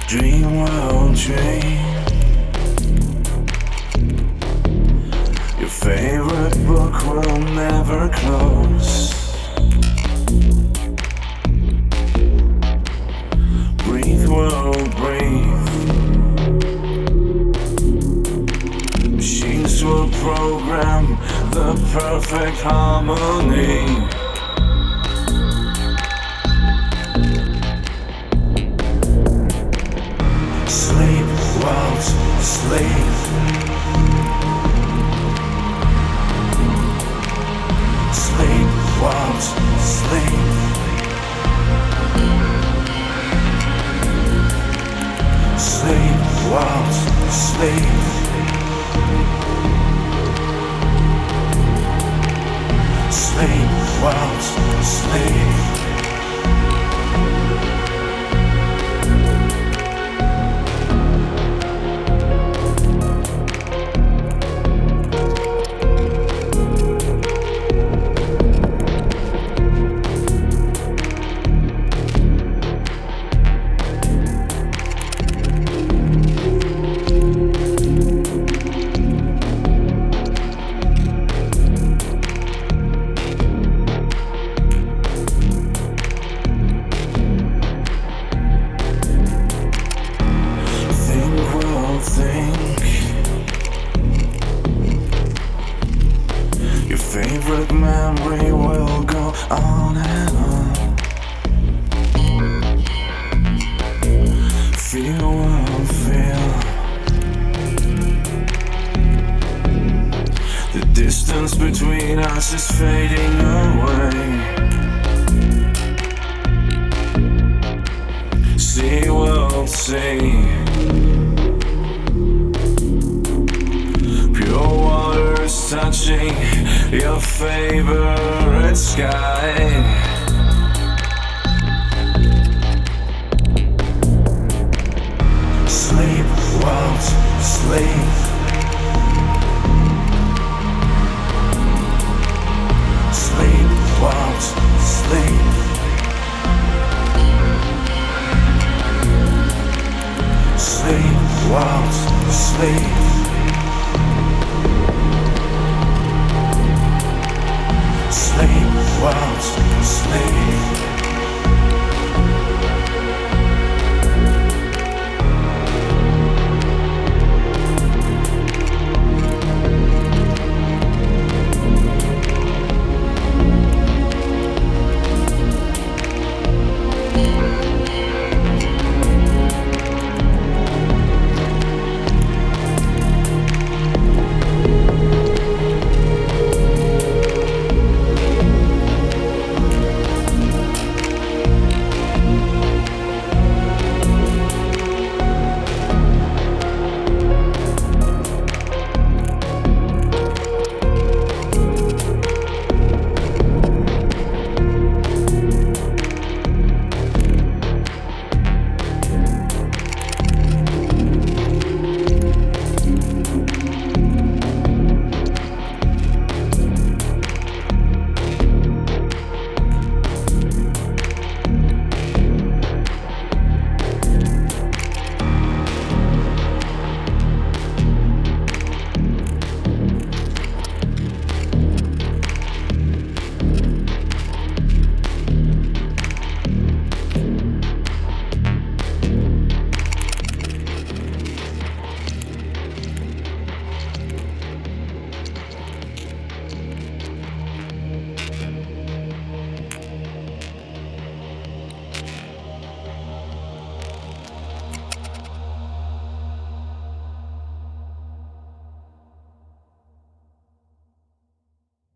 Dream world, dream. Your favorite book will never close. Breathe, world, breathe. Machines will program the perfect harmony. Sleep, world, sleep. Sleep, world, sleep. Sleep, world, sleep. Sleep, world, sleep. Think your favorite memory will go on and on. Feel, will feel the distance between us is fading away. See, world, see. Touching your favorite sky. Sleep, world, sleep. Sleep, world, sleep. Sleep, world, sleep. Sleep, world, sleep.